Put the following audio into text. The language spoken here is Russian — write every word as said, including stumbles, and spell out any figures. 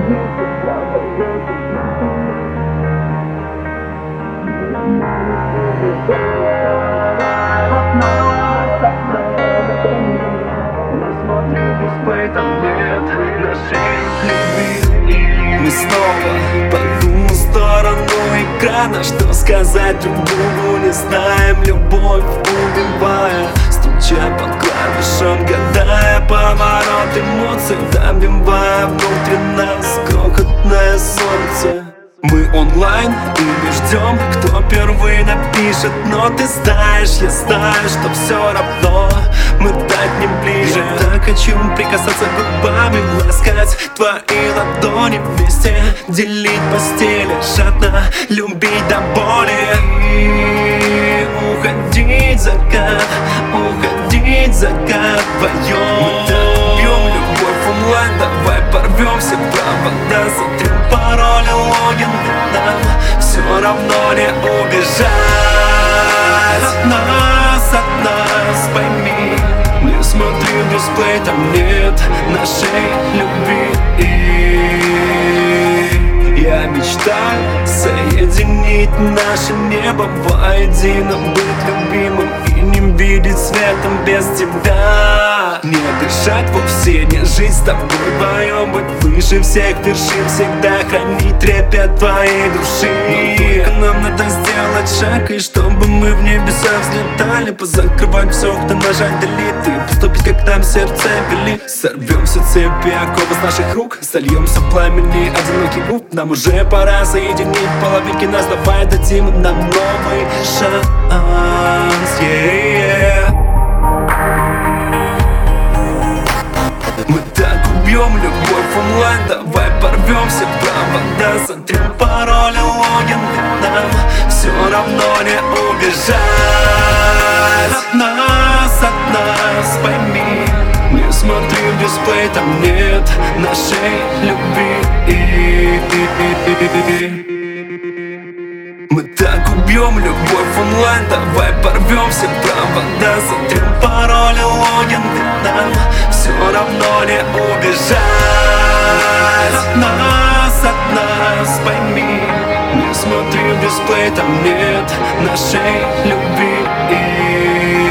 Мы снова по ту сторону экрана. Что сказать друг другу не знаем. Любовь убивая, стуча под клавишом, гадая поворот эмоций, добивая внутри нас крохотное солнце. Мы онлайн и мы ждем, кто первый напишет. Но ты знаешь, я знаю, что все равно мы так не ближе. Я так хочу прикасаться губами, ласкать твои ладони вместе, делить постели, жадно любить до боли. И уходить в закат, уходить в закат вдвоем. Мы так бьем любовь онлайн, давай порвемся провода, сотрем пароли, логин, нам все равно не убежать от нас, от нас, пойми. Не смотри в дисплей, там нет нашей любви. Я мечтаю соединить наше небо воедино, быть любимым и не видеть светом без тебя. Не дышать вовсе, не жить с тобой вдвоем, быть выше всех вершин, всегда хранить трепет твоей души. Но только нам надо сделать шаг, и чтобы мы в небеса взлетали, позакрывать все, кто нажать delete, и поступить, как нам сердце велит. Сорвем все цепи, оковы с наших рук, сольемся в пламени одиноких губ. Нам уже пора соединить половинки нас, давай дадим нам новый шанс, yeah. Мы так убьем любовь онлайн, давай порвемся провода, сотрем пароли, логин, нам все равно не убежать от нас, от нас, пойми. Не смотри в дисплей, там нет нашей любви. Мы так убьем любовь онлайн, давай порвемся провода, сотрем пароли, логин, нам все равно не убежать от нас, от нас, пойми. Не смотри в дисплей, там нет нашей любви.